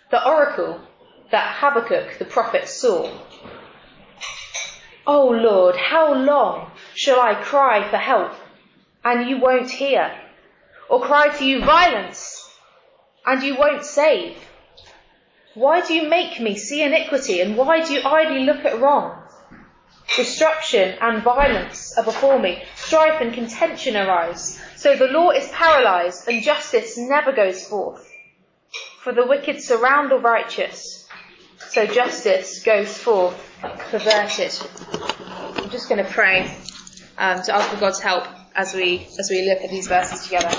the oracle that Habakkuk the prophet saw. "O Lord, how long shall I cry for help, and you won't hear? Or cry to you violence, and you won't save? Why do you make me see iniquity, and why do you idly look at wrong? Destruction and violence are before me, strife and contention arise. So the law is paralyzed, and justice never goes forth. For the wicked surround the righteous, so justice goes forth perverted." I'm just going to pray to ask for God's help as we look at these verses together.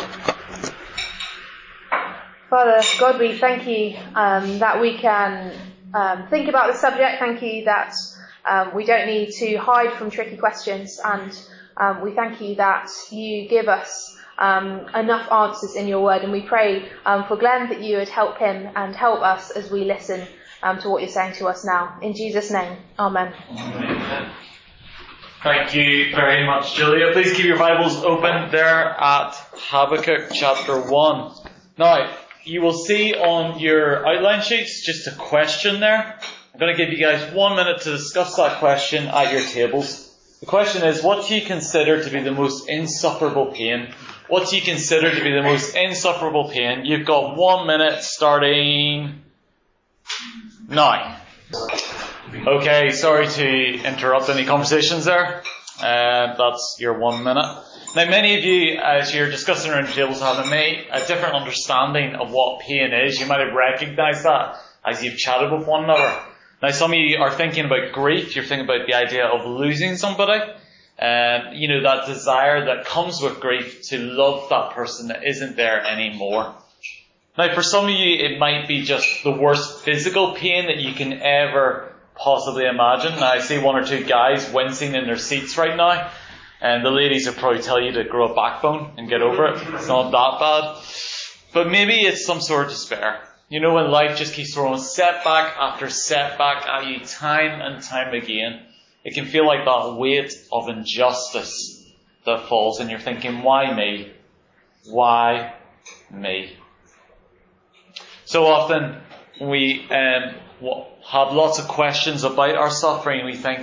Father God, we thank you that we can think about the subject. Thank you that we don't need to hide from tricky questions, and we thank you that you give us enough answers in your word. And we pray for Glenn that you would help him and help us as we listen to what you're saying to us now. In Jesus' name, amen. Amen. Thank you very much, Julia. Please keep your Bibles open there at Habakkuk chapter 1. Now, you will see on your outline sheets just a question there. I'm going to give you guys 1 minute to discuss that question at your tables. The question is, what do you consider to be the most insufferable pain? What do you consider to be the most insufferable pain? You've got 1 minute starting now. Okay, sorry to interrupt any conversations there. That's your 1 minute. Now, many of you, as you're discussing around the tables, have a different understanding of what pain is. You might have recognised that as you've chatted with one another. Now, some of you are thinking about grief. You're thinking about the idea of losing somebody. That desire that comes with grief to love that person that isn't there anymore. Now, for some of you, it might be just the worst physical pain that you can ever possibly imagine. Now, I see 1 or 2 guys wincing in their seats right now, and the ladies will probably tell you to grow a backbone and get over it. It's not that bad. But maybe it's some sort of despair. You know, when life just keeps throwing setback after setback at you time and time again, it can feel like that weight of injustice that falls, and you're thinking, why me? Why me? So often we have lots of questions about our suffering. We think,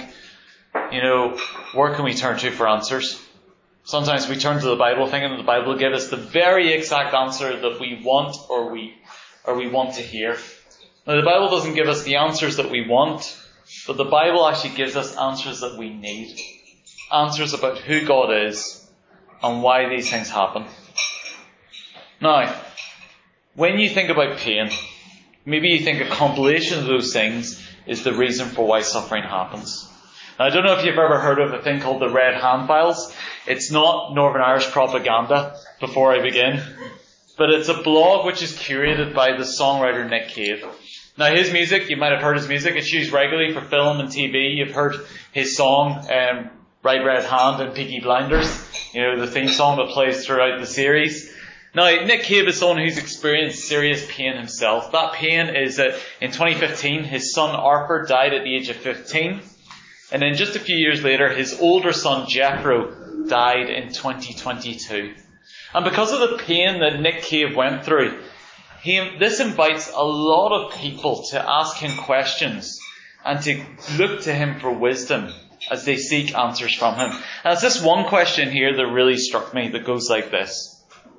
where can we turn to for answers? Sometimes we turn to the Bible thinking that the Bible will give us the very exact answer that we want or we want to hear. Now, the Bible doesn't give us the answers that we want, but the Bible actually gives us answers that we need. Answers about who God is and why these things happen. Now, when you think about pain, maybe you think a compilation of those things is the reason for why suffering happens. Now, I don't know if you've ever heard of a thing called the Red Hand Files. It's not Northern Irish propaganda, before I begin. But it's a blog which is curated by the songwriter Nick Cave. Now, his music, you might have heard his music. It's used regularly for film and TV. You've heard his song, Bright Red Hand and Peaky Blinders. The theme song that plays throughout the series. Now, Nick Cave is someone who's experienced serious pain himself. That pain is that in 2015, his son Arthur died at the age of 15. And then just a few years later, his older son Jethro died in 2022. And because of the pain that Nick Cave went through, this invites a lot of people to ask him questions and to look to him for wisdom as they seek answers from him. And it's this one question here that really struck me that goes like this.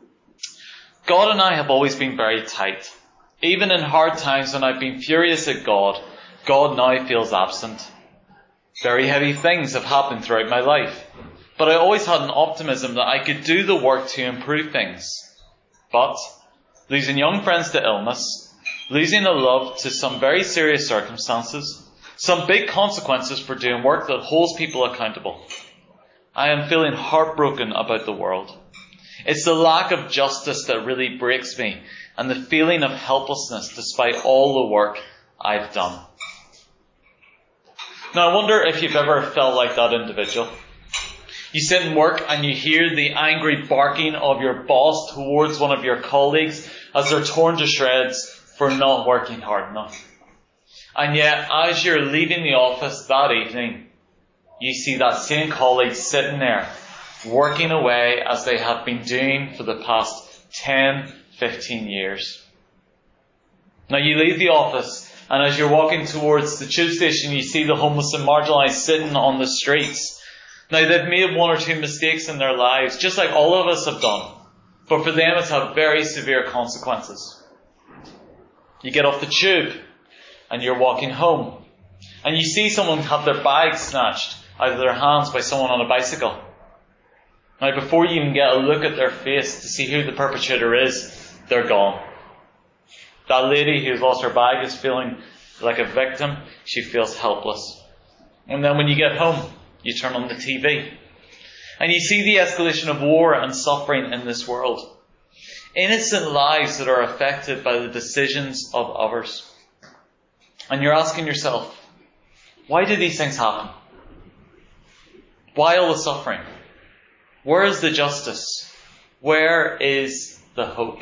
God and I have always been very tight. Even in hard times when I've been furious at God, God now feels absent. Very heavy things have happened throughout my life, but I always had an optimism that I could do the work to improve things. But losing young friends to illness, losing a love to some very serious circumstances, some big consequences for doing work that holds people accountable. I am feeling heartbroken about the world. It's the lack of justice that really breaks me, and the feeling of helplessness despite all the work I've done. Now, I wonder if you've ever felt like that individual. You sit in work and you hear the angry barking of your boss towards one of your colleagues as they're torn to shreds for not working hard enough. And yet, as you're leaving the office that evening, you see that same colleague sitting there, working away as they have been doing for the past 10, 15 years. Now you leave the office, and as you're walking towards the tube station, you see the homeless and marginalised sitting on the streets. Now they've made one or two mistakes in their lives, just like all of us have done. But for them it's had very severe consequences. You get off the tube, and you're walking home, and you see someone have their bag snatched out of their hands by someone on a bicycle. Now before you even get a look at their face to see who the perpetrator is, they're gone. That lady who's lost her bag is feeling like a victim. She feels helpless. And then when you get home, you turn on the TV. And you see the escalation of war and suffering in this world. Innocent lives that are affected by the decisions of others. And you're asking yourself, why do these things happen? Why all the suffering? Where is the justice? Where is the hope?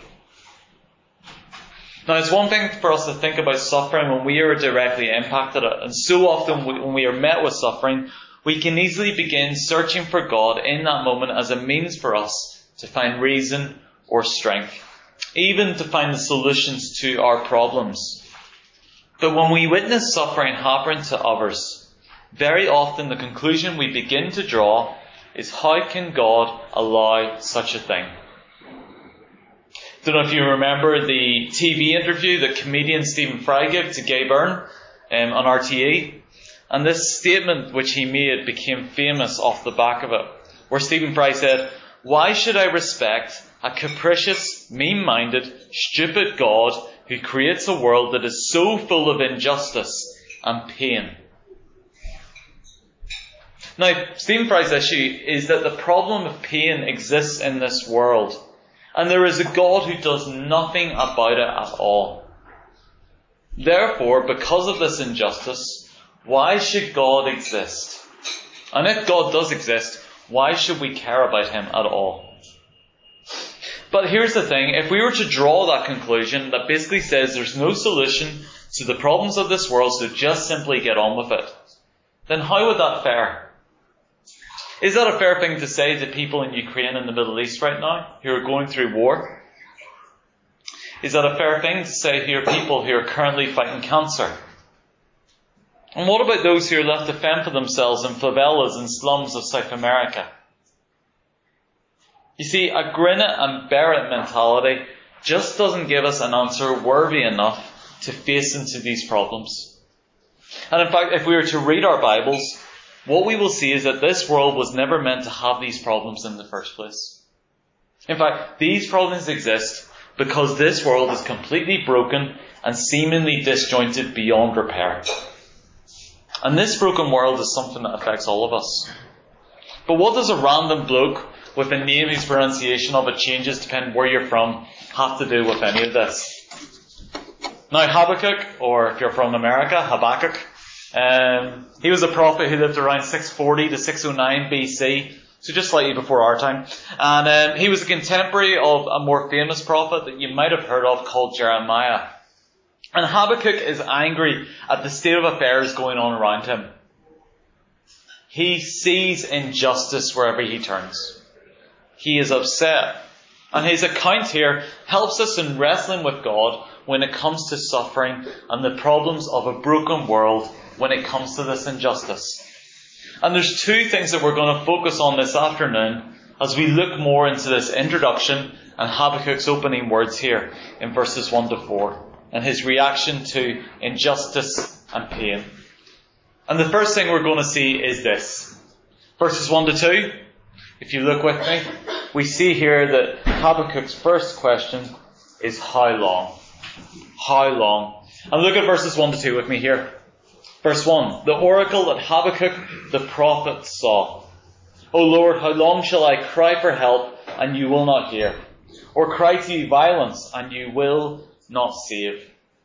Now, it's one thing for us to think about suffering when we are directly impacted it. And so often when we are met with suffering, we can easily begin searching for God in that moment as a means for us to find reason or strength, even to find the solutions to our problems. But when we witness suffering happen to others, very often the conclusion we begin to draw is, how can God allow such a thing? Don't know if you remember the TV interview that comedian Stephen Fry gave to Gay Byrne on RTE. And this statement which he made became famous off the back of it, where Stephen Fry said, "Why should I respect a capricious, mean-minded, stupid God who creates a world that is so full of injustice and pain?" Now, Stephen Fry's issue is that the problem of pain exists in this world. And there is a God who does nothing about it at all. Therefore, because of this injustice, why should God exist? And if God does exist, why should we care about him at all? But here's the thing, if we were to draw that conclusion that basically says there's no solution to the problems of this world, so just simply get on with it, then how would that fare? Is that a fair thing to say to people in Ukraine and the Middle East right now who are going through war? Is that a fair thing to say to people who are currently fighting cancer? And what about those who are left to fend for themselves in favelas and slums of South America? You see, a grin it and bear it mentality just doesn't give us an answer worthy enough to face into these problems. And in fact, if we were to read our Bibles, what we will see is that this world was never meant to have these problems in the first place. In fact, these problems exist because this world is completely broken and seemingly disjointed beyond repair. And this broken world is something that affects all of us. But what does a random bloke with a name whose pronunciation of it changes depending where you're from have to do with any of this? Now, Habakkuk, or if you're from America, Habakkuk, he was a prophet who lived around 640 to 609 BC, so just slightly before our time. And he was a contemporary of a more famous prophet that you might have heard of called Jeremiah. And Habakkuk is angry at the state of affairs going on around him. He sees injustice wherever he turns. He is upset. And his account here helps us in wrestling with God when it comes to suffering and the problems of a broken world when it comes to this injustice. And there's two things that we're going to focus on this afternoon as we look more into this introduction and Habakkuk's opening words here in verses 1 to 4 and his reaction to injustice and pain. And the first thing we're going to see is this. Verses 1 to 2, if you look with me, we see here that Habakkuk's first question is how long? How long? And look at verses 1 to 2 with me here. Verse 1, the oracle that Habakkuk the prophet saw. O Lord, how long shall I cry for help, and you will not hear? Or cry to you violence, and you will not save?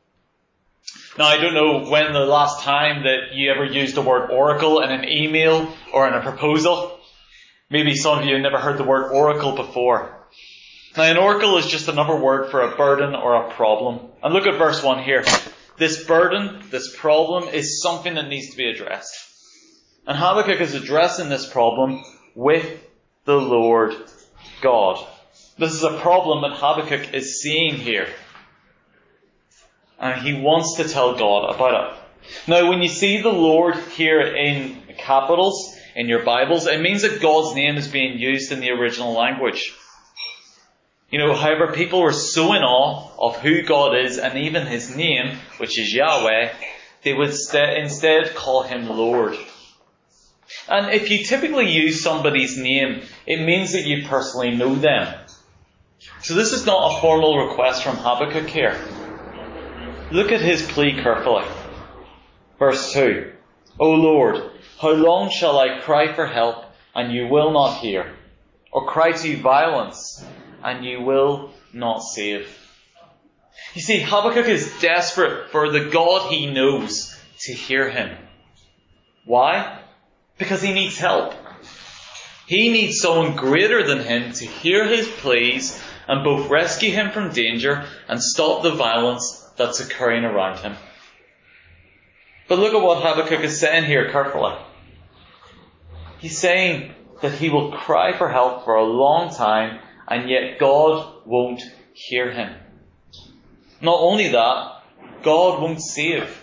Now, I don't know when the last time that you ever used the word oracle in an email or in a proposal. Maybe some of you have never heard the word oracle before. Now, an oracle is just another word for a burden or a problem. And look at verse 1 here. This burden, this problem, is something that needs to be addressed. And Habakkuk is addressing this problem with the Lord God. This is a problem that Habakkuk is seeing here. and he wants to tell God about it. Now, when you see the Lord here in capitals in your Bibles, it means that God's name is being used in the original language. However, people were so in awe of who God is and even his name, which is Yahweh, they would instead call him Lord. And if you typically use somebody's name, it means that you personally know them. So this is not a formal request from Habakkuk here. Look at his plea carefully. Verse 2. O Lord, how long shall I cry for help, and you will not hear? Or cry to you violence, and you will not save? You see, Habakkuk is desperate for the God he knows to hear him. Why? Because he needs help. He needs someone greater than him to hear his pleas and both rescue him from danger and stop the violence that's occurring around him. But look at what Habakkuk is saying here carefully. He's saying that he will cry for help for a long time, and yet God won't hear him. Not only that, God won't save.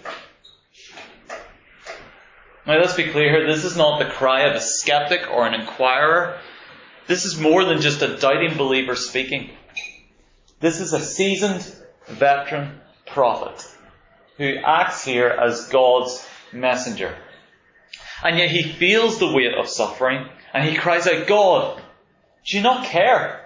Now let's be clear here, this is not the cry of a skeptic or an inquirer. This is more than just a doubting believer speaking. This is a seasoned, veteran prophet who acts here as God's messenger. And yet he feels the weight of suffering, and he cries out, God, do you not care?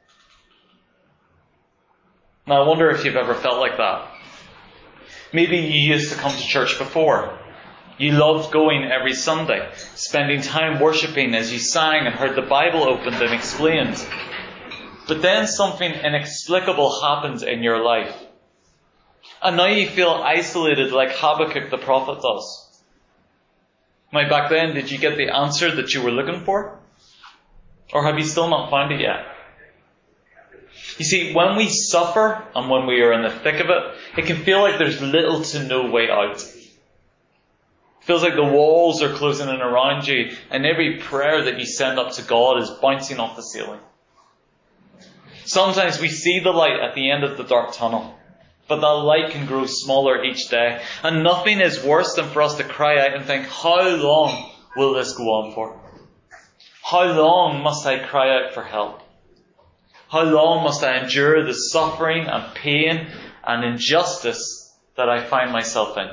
Now I wonder if you've ever felt like that. Maybe you used to come to church before. You loved going every Sunday, spending time worshipping as you sang and heard the Bible opened and explained. But then something inexplicable happened in your life. And now you feel isolated like Habakkuk the prophet does. Now back then, did you get the answer that you were looking for? Or have you still not found it yet? You see, when we suffer and when we are in the thick of it, it can feel like there's little to no way out. It feels like the walls are closing in around you, and every prayer that you send up to God is bouncing off the ceiling. Sometimes we see the light at the end of the dark tunnel, but that light can grow smaller each day, and nothing is worse than for us to cry out and think, how long will this go on for? How long must I cry out for help? How long must I endure the suffering and pain and injustice that I find myself in?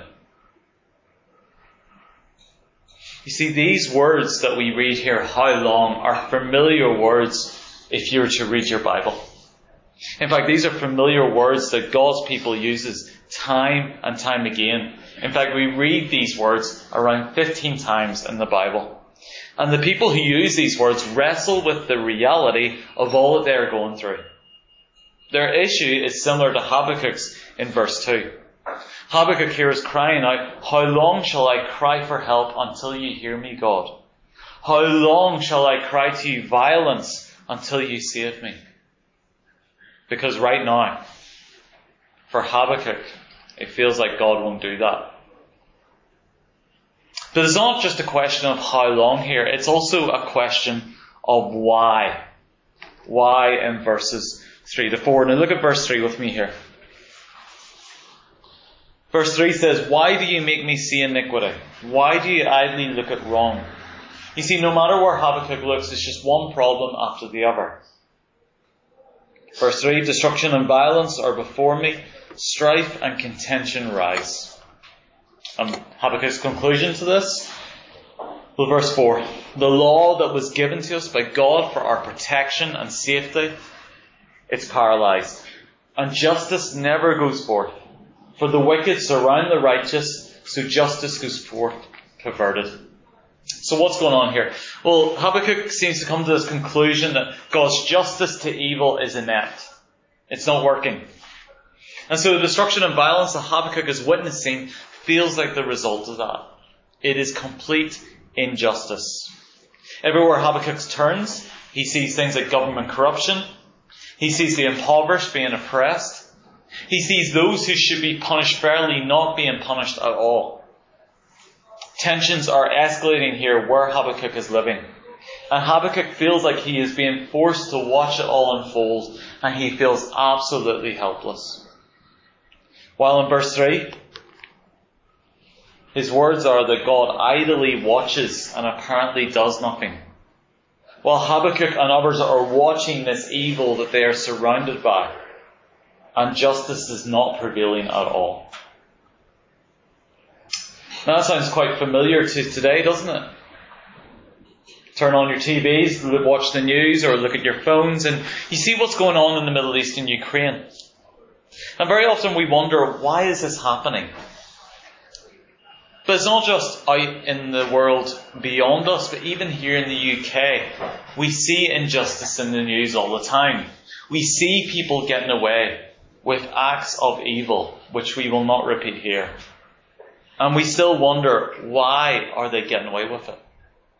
You see, these words that we read here, how long, are familiar words if you were to read your Bible. In fact, these are familiar words that God's people uses time and time again. In fact, we read these words around 15 times in the Bible. And the people who use these words wrestle with the reality of all that they are going through. Their issue is similar to Habakkuk's in verse 2. Habakkuk here is crying out, how long shall I cry for help until you hear me, God? How long shall I cry to you violence until you save me? Because right now, for Habakkuk, it feels like God won't do that. But it's not just a question of how long here, it's also a question of why. Why in verses 3 to 4. Now look at verse 3 with me here. Verse 3 says, why do you make me see iniquity? Why do you idly look at wrong? You see, no matter where Habakkuk looks, it's just one problem after the other. Verse 3, destruction and violence are before me, strife and contention rise. Habakkuk's conclusion to this? Well, verse 4, the law that was given to us by God for our protection and safety, it's paralyzed. And justice never goes forth. For the wicked surround the righteous, so justice goes forth perverted. So what's going on here? Well, Habakkuk seems to come to this conclusion that God's justice to evil is inept. It's not working. And so the destruction and violence that Habakkuk is witnessing feels like the result of that. It is complete injustice. Everywhere Habakkuk turns, he sees things like government corruption. He sees the impoverished being oppressed. He sees those who should be punished fairly not being punished at all. Tensions are escalating here where Habakkuk is living. And Habakkuk feels like he is being forced to watch it all unfold, and he feels absolutely helpless. While in verse 3, his words are that God idly watches and apparently does nothing. While Habakkuk and others are watching this evil that they are surrounded by, and justice is not prevailing at all. Now that sounds quite familiar to today, doesn't it? Turn on your TVs, watch the news, or look at your phones, and you see what's going on in the Middle East and Ukraine. And very often we wonder, why is this happening? But it's not just out in the world beyond us, but even here in the UK, we see injustice in the news all the time. We see people getting away with acts of evil, which we will not repeat here. And we still wonder, why are they getting away with it?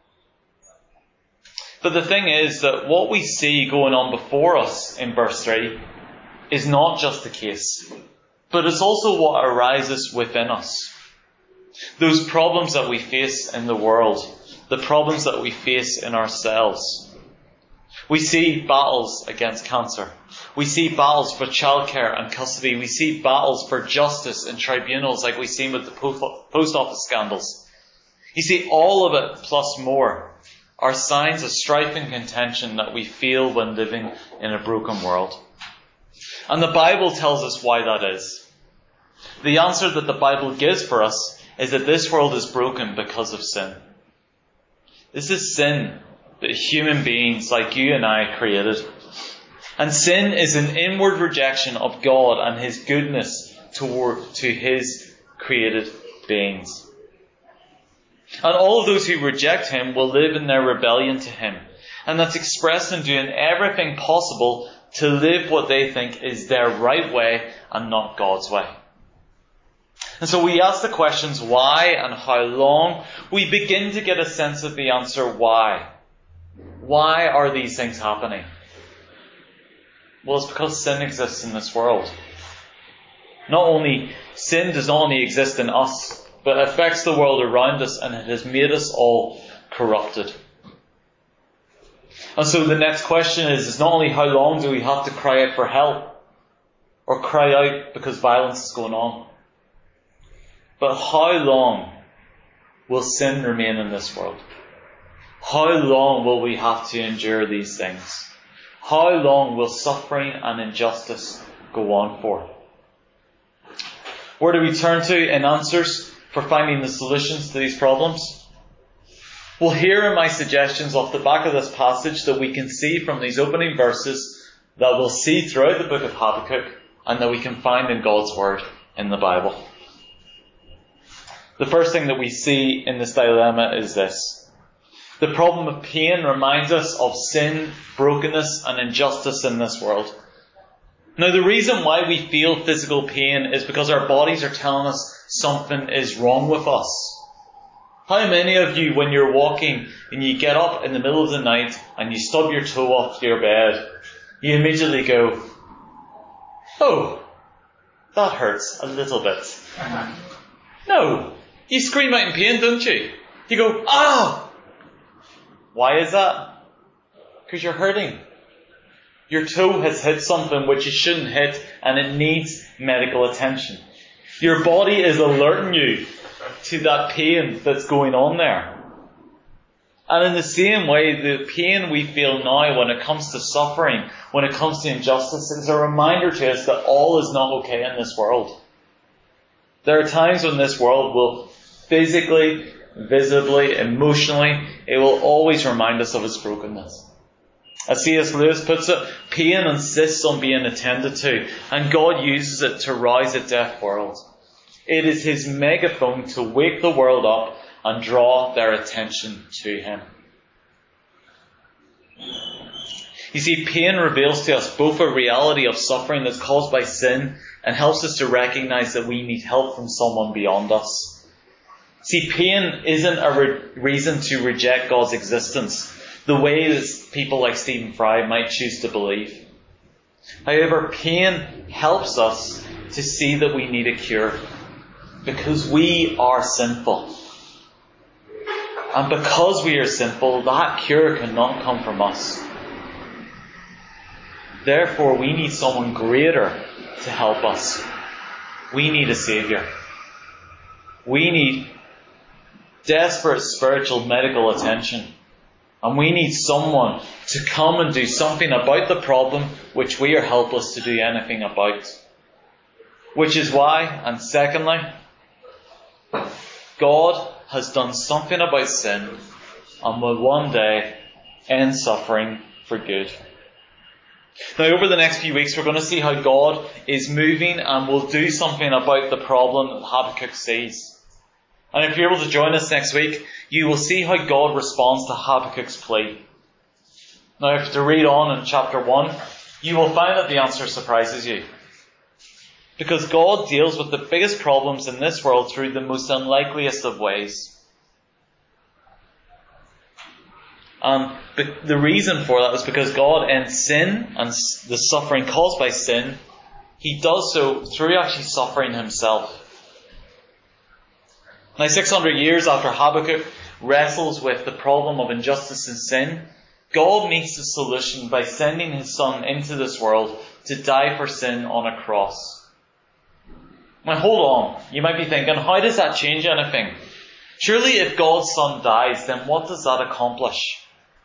But the thing is that what we see going on before us in verse 3 is not just the case, but it's also what arises within us. Those problems that we face in the world, the problems that we face in ourselves. We see battles against cancer. We see battles for childcare and custody. We see battles for justice in tribunals like we've seen with the post office scandals. You see, all of it plus more are signs of strife and contention that we feel when living in a broken world. And the Bible tells us why that is. The answer that the Bible gives for us is that this world is broken because of sin. This is sin that human beings like you and I created. And sin is an inward rejection of God and His goodness to His created beings. And all of those who reject Him will live in their rebellion to Him. And that's expressed in doing everything possible to live what they think is their right way and not God's way. And so we ask the questions why and how long. We begin to get a sense of the answer why. Why are these things happening? Well, it's because sin exists in this world. Sin does not only exist in us, but it affects the world around us, and it has made us all corrupted. And so the next question is not only how long do we have to cry out for help, or cry out because violence is going on, but how long will sin remain in this world? How long will we have to endure these things? How long will suffering and injustice go on for? Where do we turn to in answers for finding the solutions to these problems? Well, here are my suggestions off the back of this passage that we can see from these opening verses, that we'll see throughout the book of Habakkuk, and that we can find in God's Word in the Bible. The first thing that we see in this dilemma is this. The problem of pain reminds us of sin, brokenness, and injustice in this world. Now, the reason why we feel physical pain is because our bodies are telling us something is wrong with us. How many of you, when you're walking and you get up in the middle of the night and you stub your toe off your bed, you immediately go, "Oh, that hurts a little bit." No, you scream out in pain, don't you? You go, "Ah!" Why is that? Because you're hurting. Your toe has hit something which it shouldn't hit, and it needs medical attention. Your body is alerting you to that pain that's going on there. And in the same way, the pain we feel now when it comes to suffering, when it comes to injustice, is a reminder to us that all is not okay in this world. There are times when this world will physically, visibly, emotionally, it will always remind us of its brokenness. As C.S. Lewis puts it, pain insists on being attended to, and God uses it to rouse a deaf world. It is His megaphone to wake the world up and draw their attention to Him. You see, pain reveals to us both a reality of suffering that's caused by sin and helps us to recognize that we need help from someone beyond us. See, pain isn't a reason to reject God's existence, the way that people like Stephen Fry might choose to believe. However, pain helps us to see that we need a cure, because we are sinful. And because we are sinful, that cure cannot come from us. Therefore, we need someone greater to help us. we need a Saviour. We need desperate spiritual medical attention. And we need someone to come and do something about the problem which we are helpless to do anything about. Which is why, and secondly, God has done something about sin and will one day end suffering for good. Now, over the next few weeks, we're going to see how God is moving and will do something about the problem that Habakkuk sees. And if you're able to join us next week, you will see how God responds to Habakkuk's plea. Now, if you read on in chapter 1, you will find that the answer surprises you. Because God deals with the biggest problems in this world through the most unlikeliest of ways. And the reason for that is because God ends sin and the suffering caused by sin. He does so through actually suffering himself. Now, 600 years after Habakkuk wrestles with the problem of injustice and sin, God meets the solution by sending his Son into this world to die for sin on a cross. Now, hold on. You might be thinking, how does that change anything? Surely if God's Son dies, then what does that accomplish?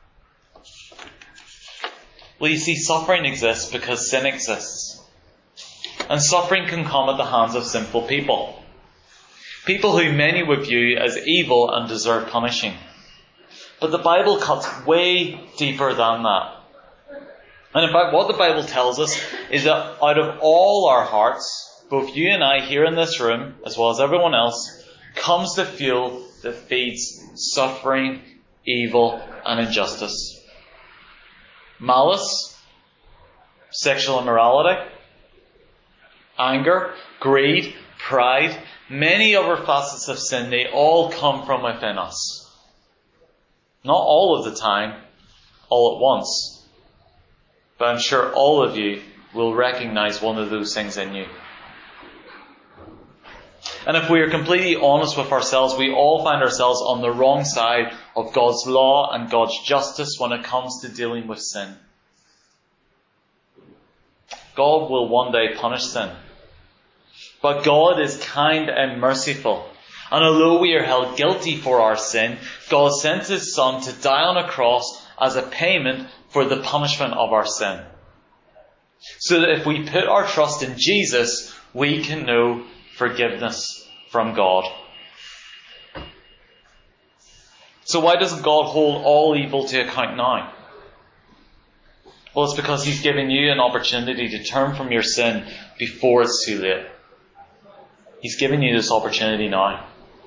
Well, you see, suffering exists because sin exists. And suffering can come at the hands of sinful people. People who many would view as evil and deserve punishing. But the Bible cuts way deeper than that. And in fact, what the Bible tells us is that out of all our hearts, both you and I here in this room, as well as everyone else, comes the fuel that feeds suffering, evil, and injustice. Malice, sexual immorality, anger, greed, pride, many other facets of sin, they all come from within us. Not all of the time, all at once. But I'm sure all of you will recognize one of those things in you. And if we are completely honest with ourselves, we all find ourselves on the wrong side of God's law and God's justice when it comes to dealing with sin. God will one day punish sin. But God is kind and merciful. And although we are held guilty for our sin, God sent his Son to die on a cross as a payment for the punishment of our sin. So that if we put our trust in Jesus, we can know forgiveness from God. So why doesn't God hold all evil to account now? Well, it's because he's given you an opportunity to turn from your sin before it's too late. He's given you this opportunity now.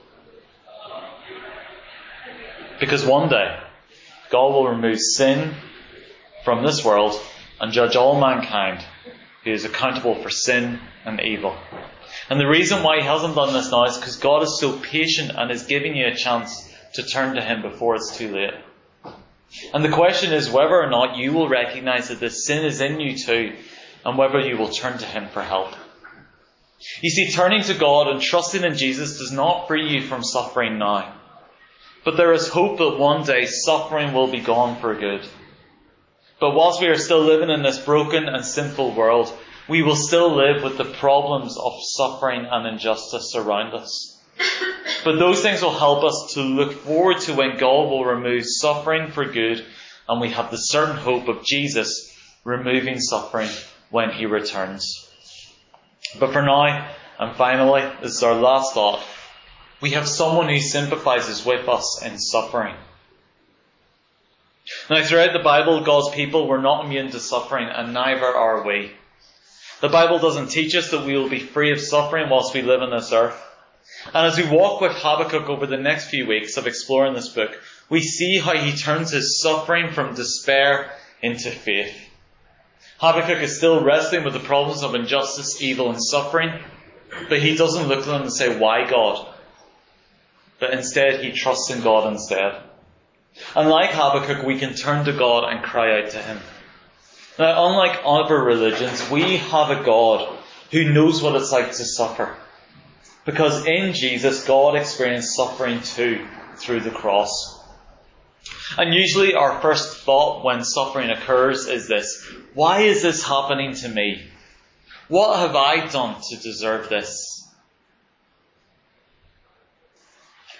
Because one day, God will remove sin from this world and judge all mankind who is accountable for sin and evil. And the reason why he hasn't done this now is because God is so patient and is giving you a chance to turn to him before it's too late. And the question is whether or not you will recognize that this sin is in you too, and whether you will turn to him for help. You see, turning to God and trusting in Jesus does not free you from suffering now. But there is hope that one day suffering will be gone for good. But whilst we are still living in this broken and sinful world, we will still live with the problems of suffering and injustice around us. But those things will help us to look forward to when God will remove suffering for good, and we have the certain hope of Jesus removing suffering when he returns. But for now, and finally, this is our last thought, we have someone who sympathizes with us in suffering. Now, throughout the Bible, God's people were not immune to suffering, and neither are we. The Bible doesn't teach us that we will be free of suffering whilst we live on this earth. And as we walk with Habakkuk over the next few weeks of exploring this book, we see how he turns his suffering from despair into faith. Habakkuk is still wrestling with the problems of injustice, evil, and suffering, but he doesn't look at them and say, "Why, God?" But instead, he trusts in God instead. And like Habakkuk, we can turn to God and cry out to him. Now, unlike other religions, we have a God who knows what it's like to suffer. Because in Jesus, God experienced suffering too, through the cross. And usually our first thought when suffering occurs is this: why is this happening to me? What have I done to deserve this?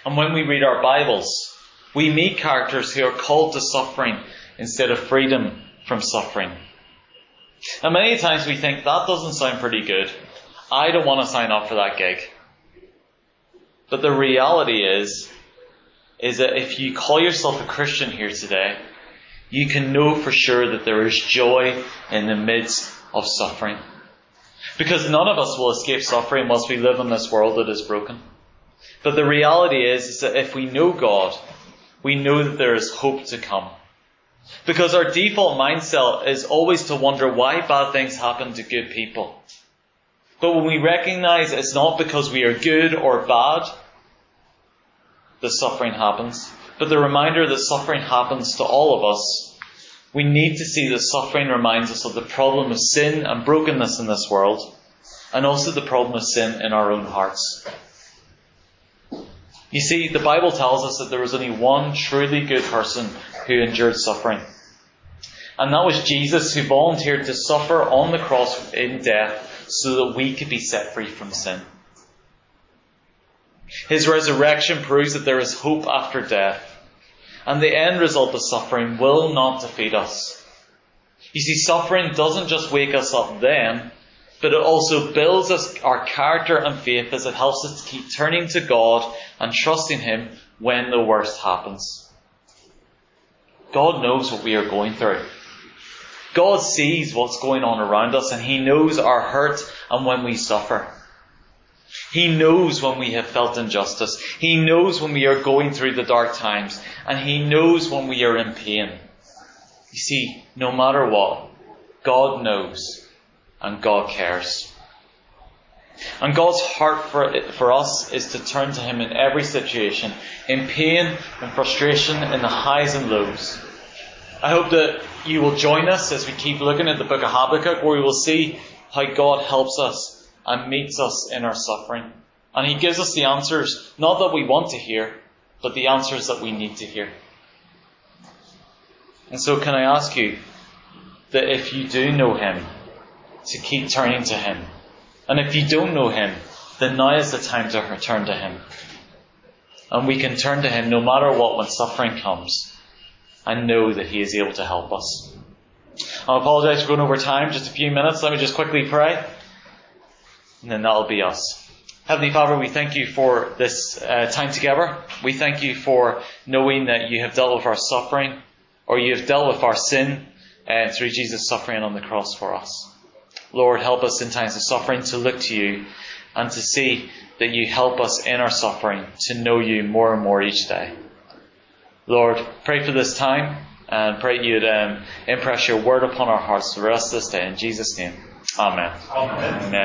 And when we read our Bibles, we meet characters who are called to suffering instead of freedom from suffering. And many times we think, that doesn't sound pretty good. I don't want to sign up for that gig. But the reality is that if you call yourself a Christian here today, you can know for sure that there is joy in the midst of suffering. Because none of us will escape suffering whilst we live in this world that is broken. But the reality is that if we know God, we know that there is hope to come. Because our default mindset is always to wonder why bad things happen to good people. But when we recognize it's not because we are good or bad that suffering happens, but the reminder that suffering happens to all of us, we need to see that suffering reminds us of the problem of sin and brokenness in this world, and also the problem of sin in our own hearts. You see, the Bible tells us that there was only one truly good person who endured suffering. And that was Jesus, who volunteered to suffer on the cross in death so that we could be set free from sin. His resurrection proves that there is hope after death. And the end result of suffering will not defeat us. You see, suffering doesn't just wake us up then, but it also builds our character and faith as it helps us to keep turning to God and trusting Him when the worst happens. God knows what we are going through. God sees what's going on around us, and He knows our hurt and when we suffer. He knows when we have felt injustice. He knows when we are going through the dark times, and He knows when we are in pain. You see, no matter what, God knows. And God cares. And God's heart for us is to turn to Him in every situation, in pain and frustration, in the highs and lows. I hope that you will join us as we keep looking at the book of Habakkuk, where we will see how God helps us and meets us in our suffering. And He gives us the answers, not that we want to hear, but the answers that we need to hear. And so can I ask you that if you do know Him, to keep turning to Him. And if you don't know Him, then now is the time to return to Him. And we can turn to Him no matter what when suffering comes, and know that He is able to help us. I apologise for going over time, just a few minutes. Let me just quickly pray, and then that'll be us. Heavenly Father, we thank You for this time together. We thank You for knowing that You have dealt with our suffering, or You have dealt with our sin through Jesus' suffering on the cross for us. Lord, help us in times of suffering to look to You and to see that You help us in our suffering to know You more and more each day. Lord, pray for this time and pray You'd impress Your word upon our hearts for the rest of this day. In Jesus' name, Amen. Amen. Amen.